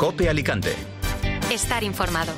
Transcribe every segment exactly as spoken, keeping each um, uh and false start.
COPE Alicante. Estar informado.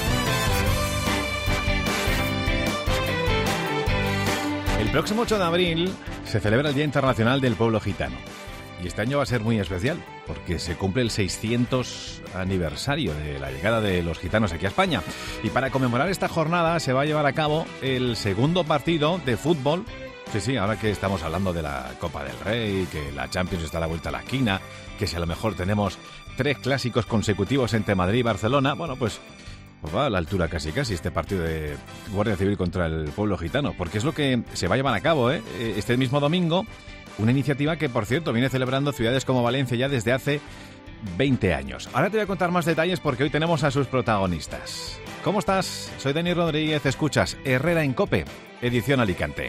El próximo ocho de abril se celebra el Día Internacional del Pueblo Gitano. Y este año va a ser muy especial, porque se cumple el seiscientos aniversario de la llegada de los gitanos aquí a España. Y para conmemorar esta jornada se va a llevar a cabo el segundo partido de fútbol. Sí, sí, ahora que estamos hablando de la Copa del Rey, que la Champions está a la vuelta a la esquina, que si a lo mejor tenemos tres clásicos consecutivos entre Madrid y Barcelona, bueno, pues... Pues va a la altura casi casi este partido de Guardia Civil contra el pueblo gitano, porque es lo que se va a llevar a cabo, ¿eh? Este mismo domingo, una iniciativa que, por cierto, viene celebrando ciudades como Valencia ya desde hace veinte años. Ahora te voy a contar más detalles porque hoy tenemos a sus protagonistas. ¿Cómo estás? Soy Dani Rodríguez, escuchas Herrera en COPE, edición Alicante.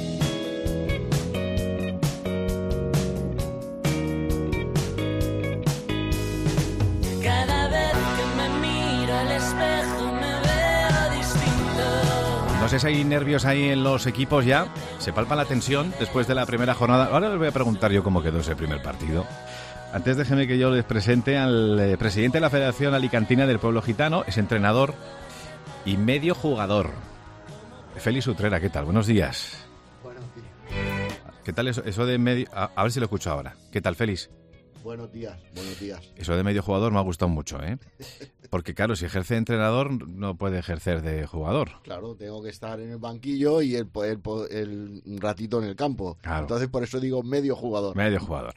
No sé si hay nervios ahí en los equipos ya, se palpa la tensión después de la primera jornada. Ahora les voy a preguntar yo cómo quedó ese primer partido. Antes déjenme que yo les presente al eh, presidente de la Federación Alicantina del Pueblo Gitano, es entrenador y medio jugador. Félix Utrera, ¿qué tal? Buenos días. Buenos días. ¿Qué tal eso, eso de medio...? A, a ver si lo escucho ahora. ¿Qué tal, Félix? Buenos días, buenos días. Eso de medio jugador me ha gustado mucho, ¿eh? Porque claro, si ejerce de entrenador, no puede ejercer de jugador. Claro, tengo que estar en el banquillo y el, el, el, el ratito en el campo. Claro. Entonces, por eso digo medio jugador. Medio jugador.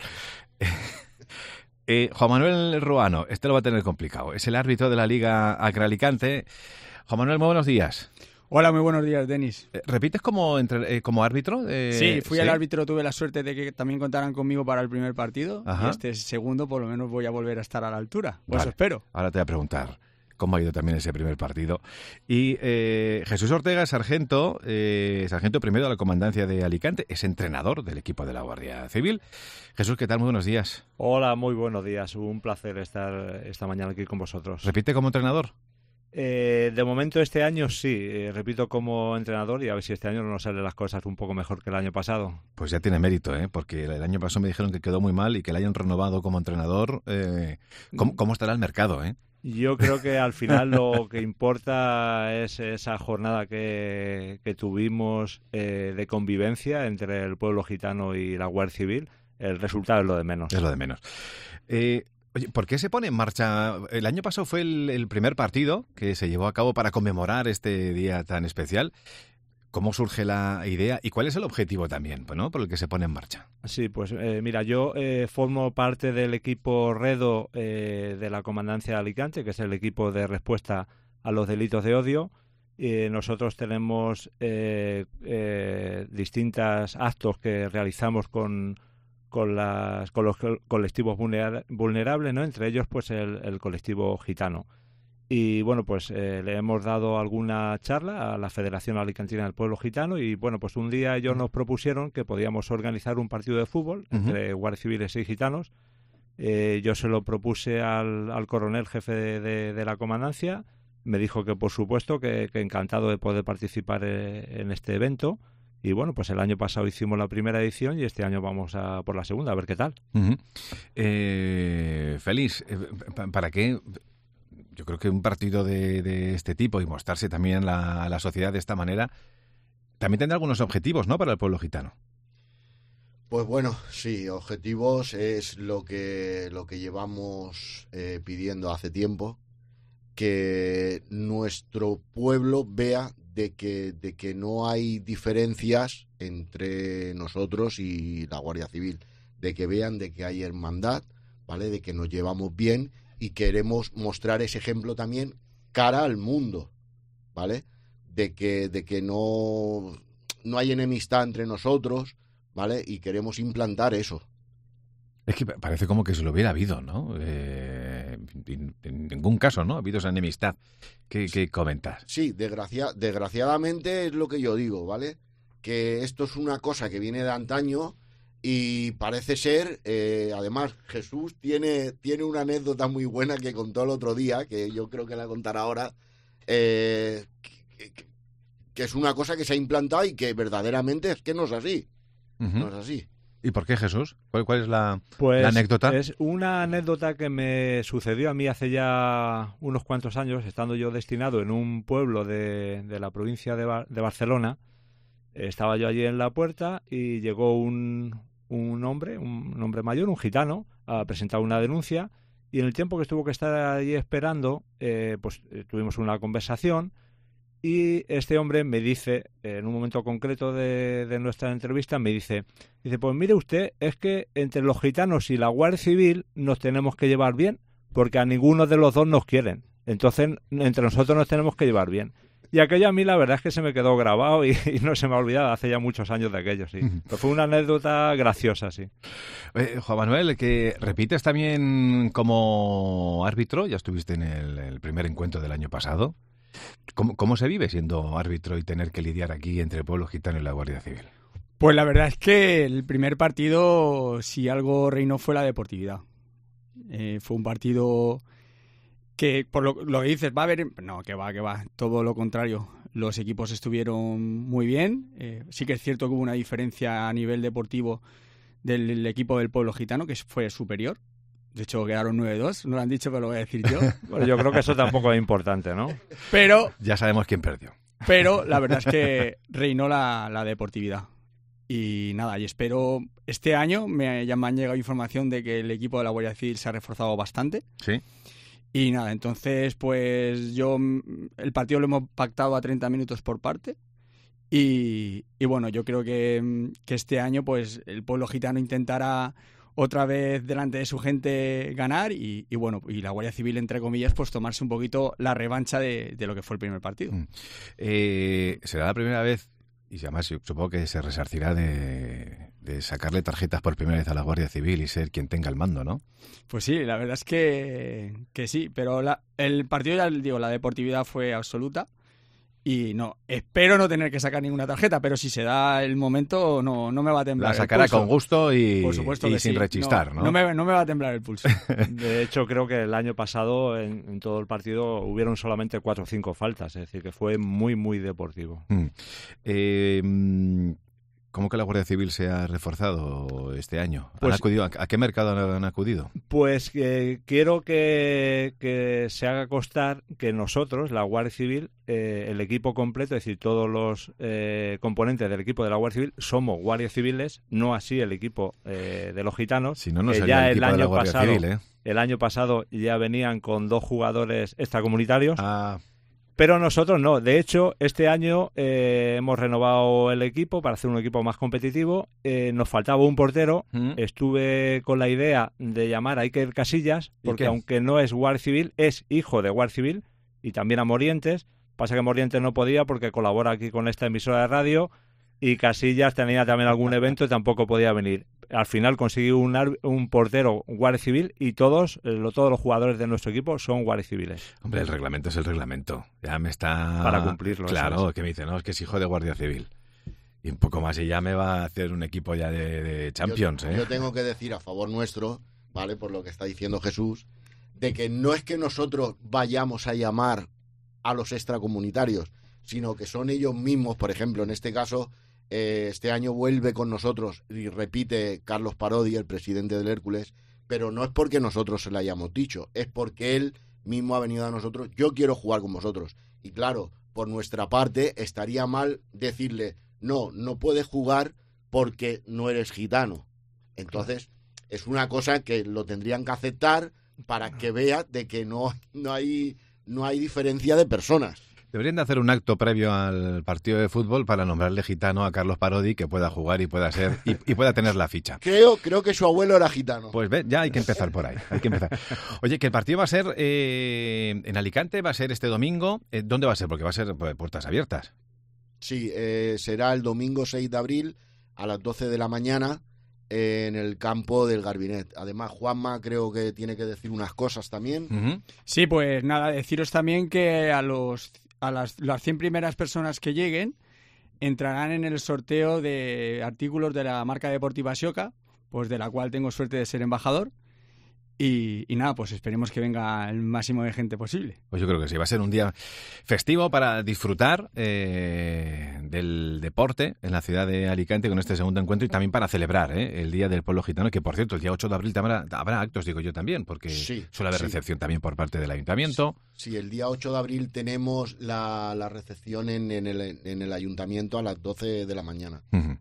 eh, Juan Manuel Ruano, este lo va a tener complicado. Es el árbitro de la Liga Acre Alicante. Juan Manuel, muy buenos días. Hola, muy buenos días, Denis. ¿Repites como, entre, eh, como árbitro? Eh, sí, fui ¿sí? el árbitro, tuve la suerte de que también contaran conmigo para el primer partido. Ajá. Y este segundo, por lo menos, voy a volver a estar a la altura. Pues vale. espero. Ahora te voy a preguntar cómo ha ido también ese primer partido. Y eh, Jesús Ortega, sargento, eh, sargento primero de la Comandancia de Alicante, es entrenador del equipo de la Guardia Civil. Jesús, ¿qué tal? Muy buenos días. Hola, muy buenos días. Un placer estar esta mañana aquí con vosotros. ¿Repite como entrenador? Eh, de momento este año sí, eh, repito como entrenador y a ver si este año no nos salen las cosas un poco mejor que el año pasado. Pues ya tiene mérito, ¿eh? Porque el año pasado me dijeron que quedó muy mal y que le hayan renovado como entrenador. Eh, ¿cómo, ¿Cómo estará el mercado, eh? Yo creo que al final lo que importa es esa jornada que, que tuvimos eh, de convivencia entre el pueblo gitano y la Guardia Civil. El resultado es lo de menos. Es lo de menos. Eh... Oye, ¿por qué se pone en marcha? El año pasado fue el, el primer partido que se llevó a cabo para conmemorar este día tan especial. ¿Cómo surge la idea y cuál es el objetivo también, ¿no? por el que se pone en marcha? Sí, pues eh, mira, yo eh, formo parte del equipo REDO eh, de la Comandancia de Alicante, que es el equipo de respuesta a los delitos de odio. Eh, nosotros tenemos eh, eh, distintos actos que realizamos con... con las con los colectivos vulnerables, ¿no? Entre ellos pues el, el colectivo gitano. Y bueno, pues eh, le hemos dado alguna charla a la Federación Alicantina del Pueblo Gitano y bueno, pues un día ellos nos propusieron que podíamos organizar un partido de fútbol uh-huh. entre guardias civiles y gitanos. Eh, yo se lo propuse al, al coronel jefe de, de, de la comandancia, me dijo que por supuesto que, que encantado de poder participar eh, en este evento. Y bueno, pues el año pasado hicimos la primera edición y este año vamos a por la segunda, a ver qué tal. Uh-huh. Eh, Félix, eh, ¿para qué? Yo creo que un partido de, de este tipo y mostrarse también la, a la sociedad de esta manera también tendrá algunos objetivos, ¿no?, para el pueblo gitano. Pues bueno, sí, objetivos es lo que, lo que llevamos eh, pidiendo hace tiempo, que nuestro pueblo vea de que, de que no hay diferencias entre nosotros y la Guardia Civil, de que vean de que hay hermandad, ¿vale?, de que nos llevamos bien y queremos mostrar ese ejemplo también cara al mundo, ¿vale?, de que, de que no, no hay enemistad entre nosotros, ¿vale?, y queremos implantar eso. Es que parece como que se lo hubiera habido, ¿no? Eh, en, en ningún caso, ¿no? Ha habido esa enemistad que, que comentas. Sí, desgracia, desgraciadamente es lo que yo digo, ¿vale? Que esto es una cosa que viene de antaño y parece ser, eh, además, Jesús tiene, tiene una anécdota muy buena que contó el otro día, que yo creo que la contará ahora, eh, que, que, que es una cosa que se ha implantado y que verdaderamente es que no es así. Uh-huh. No es así. ¿Y por qué, Jesús? ¿Cuál, cuál es la, pues la anécdota? Es una anécdota que me sucedió a mí hace ya unos cuantos años, estando yo destinado en un pueblo de, de la provincia de, Bar- de Barcelona. Estaba yo allí en la puerta y llegó un, un hombre, un hombre mayor, un gitano, a presentar una denuncia, y en el tiempo que estuvo que estar allí esperando, eh, pues eh, tuvimos una conversación. Y este hombre me dice, en un momento concreto de, de nuestra entrevista, me dice, dice, pues mire usted, es que entre los gitanos y la Guardia Civil nos tenemos que llevar bien, porque a ninguno de los dos nos quieren. Entonces, entre nosotros nos tenemos que llevar bien. Y aquello a mí la verdad es que se me quedó grabado y, y no se me ha olvidado, hace ya muchos años de aquello, sí. Pero fue una anécdota graciosa, sí. Eh, Juan Manuel, que repites también como árbitro, ya estuviste en el, el primer encuentro del año pasado. ¿Cómo, ¿Cómo se vive siendo árbitro y tener que lidiar aquí entre el pueblo gitano y la Guardia Civil? Pues la verdad es que el primer partido, si algo reinó, fue la deportividad. Eh, fue un partido que, por lo, lo que dices, va a haber... No, que va, que va. Todo lo contrario. Los equipos estuvieron muy bien. Eh, sí que es cierto que hubo una diferencia a nivel deportivo del, del equipo del pueblo gitano, que fue superior. De hecho, quedaron nueve dos, no lo han dicho, pero lo voy a decir yo. Bueno, yo creo que eso tampoco es importante, ¿no? Pero, Ya sabemos quién perdió. pero la verdad es que reinó la, la deportividad. Y nada, y espero... Este año me, ya me han llegado información de que el equipo de la Guardia Civil se ha reforzado bastante. Sí. Y nada, entonces, pues yo... El partido lo hemos pactado a treinta minutos por parte. Y, y bueno, yo creo que, que este año, pues, el pueblo gitano intentará... otra vez delante de su gente ganar y, y bueno, y la Guardia Civil, entre comillas, pues tomarse un poquito la revancha de, de lo que fue el primer partido. Mm. Eh, será la primera vez, y además supongo que se resarcirá de, de sacarle tarjetas por primera vez a la Guardia Civil y ser quien tenga el mando, ¿no? Pues sí, la verdad es que, que sí, pero la, el partido, ya digo, la deportividad fue absoluta. Y no, espero no tener que sacar ninguna tarjeta, pero si se da el momento no, no me va a temblar. La sacará el pulso. con gusto y, Por supuesto y que sin sí. rechistar, no, ¿no? No me, no me va a temblar el pulso. De hecho, creo que el año pasado en, en todo el partido hubieron solamente cuatro o cinco faltas, es decir, que fue muy, muy deportivo. Mm. Eh, ¿Cómo que la Guardia Civil se ha reforzado este año? ¿Han Pues- acudido, ¿A a qué mercado han acudido? Pues eh, quiero que, que se haga constar que nosotros, la Guardia Civil, eh, el equipo completo, es decir, todos los eh, componentes del equipo de la Guardia Civil, somos guardias civiles, no así el equipo eh, de los gitanos. Si no, no que sería ya el equipo el de la año Guardia pasado, Civil, ¿eh? El año pasado ya venían con dos jugadores extracomunitarios. Ah, Pero nosotros no. De hecho, este año eh, hemos renovado el equipo para hacer un equipo más competitivo. Eh, nos faltaba un portero. ¿Mm? Estuve con la idea de llamar a Iker Casillas, ¿Y porque qué? aunque no es Guardia Civil, es hijo de Guardia Civil y también a Morientes. Pasa que Morientes no podía porque colabora aquí con esta emisora de radio y Casillas tenía también algún evento y tampoco podía venir. Al final conseguí un, ar- un portero Guardia Civil y todos, eh, lo- todos los jugadores de nuestro equipo son Guardia Civiles. hombre, el reglamento es el reglamento. Ya me está... Para cumplirlo, eso Claro, es. que me dice, no, es que es hijo de Guardia Civil. Y un poco más y ya me va a hacer un equipo ya de, de Champions, yo, ¿eh? yo tengo que decir a favor nuestro, ¿vale? Por lo que está diciendo Jesús, de que no es que nosotros vayamos a llamar a los extracomunitarios, sino que son ellos mismos, por ejemplo, en este caso, eh, este año vuelve con nosotros y repite Carlos Parodi, el presidente del Hércules, pero no es porque nosotros se lo hayamos dicho, es porque él mismo ha venido a nosotros, yo quiero jugar con vosotros. Y claro, por nuestra parte estaría mal decirle, no, no puedes jugar porque no eres gitano. Entonces, es una cosa que lo tendrían que aceptar para que vea de que no, no hay no hay diferencia de personas. Deberían de hacer un acto previo al partido de fútbol para nombrarle gitano a Carlos Parodi, que pueda jugar y pueda ser y, y pueda tener la ficha. Creo, creo que su abuelo era gitano. Pues ve, ya hay que empezar por ahí. Hay que empezar. Oye, que el partido va a ser eh, en Alicante, va a ser este domingo. Eh, ¿Dónde va a ser? Porque va a ser pues, puertas abiertas. Sí, eh, será el domingo seis de abril a las doce de la mañana eh, en el campo del Garbinet. Además, Juanma creo que tiene que decir unas cosas también. Uh-huh. Sí, pues nada, deciros también que a los a las, las cien primeras personas que lleguen entrarán en el sorteo de artículos de la marca deportiva Sioca, pues de la cual tengo suerte de ser embajador. Y, y nada, pues esperemos que venga el máximo de gente posible. Pues yo creo que sí, va a ser un día festivo para disfrutar eh, del deporte en la ciudad de Alicante con este segundo encuentro y también para celebrar eh, el Día del Pueblo Gitano, que por cierto el día ocho de abril habrá, habrá actos, digo yo también, porque sí, suele haber sí. recepción también por parte del Ayuntamiento. Sí, sí, el día ocho de abril tenemos la, la recepción en, en, el, en el Ayuntamiento a las doce de la mañana. Uh-huh.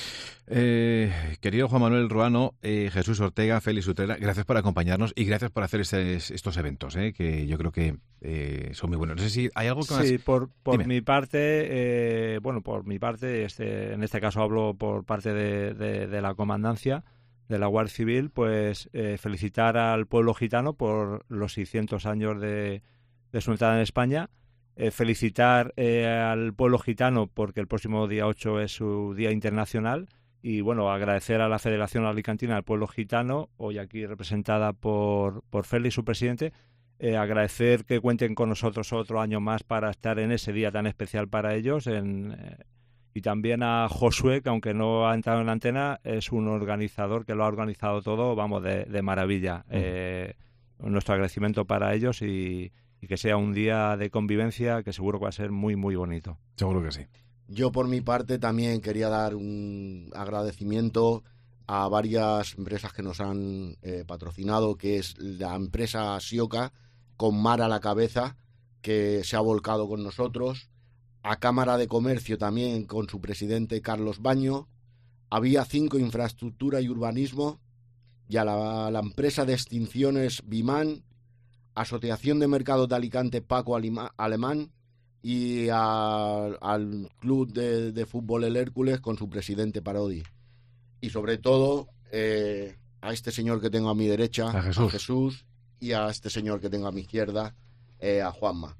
Eh, querido Juan Manuel Ruano, eh, Jesús Ortega, Félix Utrera, gracias por acompañarnos y gracias por hacer este, estos eventos, eh, que yo creo que eh, son muy buenos. No sé si hay algo que más... Sí, por, por Dime. mi parte, eh, bueno, por mi parte, este, en este caso hablo por parte de, de, de la comandancia de la Guardia Civil, pues eh, felicitar al pueblo gitano por los seiscientos años de, de su entrada en España. Eh, felicitar eh, al pueblo gitano porque el próximo día ocho es su Día Internacional. Y bueno, agradecer a la Federación Alicantina del Pueblo Gitano, hoy aquí representada por, por Félix, su presidente, eh, agradecer que cuenten con nosotros otro año más para estar en ese día tan especial para ellos. En, eh, y también a Josué, que aunque no ha entrado en la antena, es un organizador que lo ha organizado todo, vamos, de, de maravilla. Uh-huh. Eh, nuestro agradecimiento para ellos y, y que sea un día de convivencia que seguro que va a ser muy, muy bonito. Seguro que sí. Yo, por mi parte, también quería dar un agradecimiento a varias empresas que nos han eh, patrocinado, que es la empresa Sioca, con Mar a la cabeza, que se ha volcado con nosotros, a Cámara de Comercio también, con su presidente Carlos Baño, a Vía cinco Infraestructura y Urbanismo, y a la, a la empresa de extinciones Bimán, Asociación de Mercados de Alicante Paco Alima, Alemán, y a, al club de, de fútbol El Hércules con su presidente Parodi. Y sobre todo eh, a este señor que tengo a mi derecha, a Jesús, a Jesús y a este señor que tengo a mi izquierda, eh, a Juanma.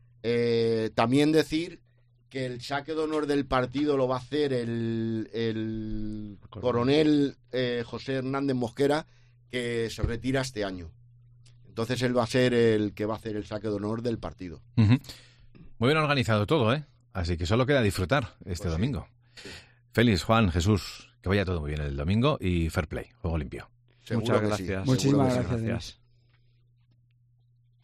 Eh, también decir que el saque de honor del partido lo va a hacer el, el coronel eh, José Hernández Mosquera, que se retira este año. Entonces él va a ser el que va a hacer el saque de honor del partido. Uh-huh. Muy bien organizado todo, ¿eh? Así que solo queda disfrutar este pues domingo. Sí, sí. Félix, Juan, Jesús, que vaya todo muy bien el domingo y fair play, juego limpio. Seguro Muchas que gracias. sí. Muchísimas Seguro que sí. gracias.